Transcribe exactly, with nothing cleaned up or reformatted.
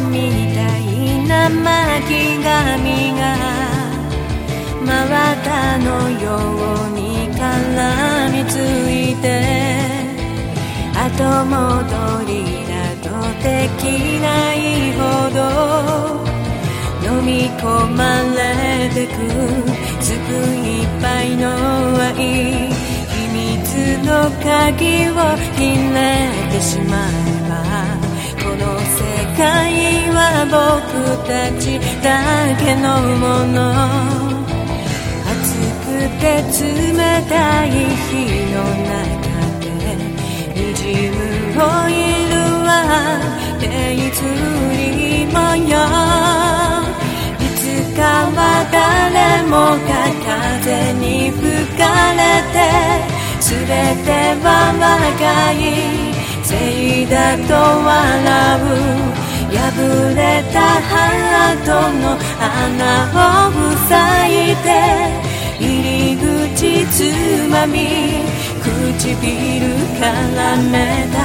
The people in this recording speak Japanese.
みたいな巻き髪が真綿のように絡みついて、後戻りなどできないほど飲み込まれてくすぐいっぱいの愛、秘密の鍵をひねってしまえば、この世界は僕たちだけのもの。暑くて冷たい日の中でにじむオイルはペイズリー模様。いつかは誰もが風に吹かれて、全ては若いせいだと笑う。破れたハートの穴を塞いで、入り口つまみ唇絡めた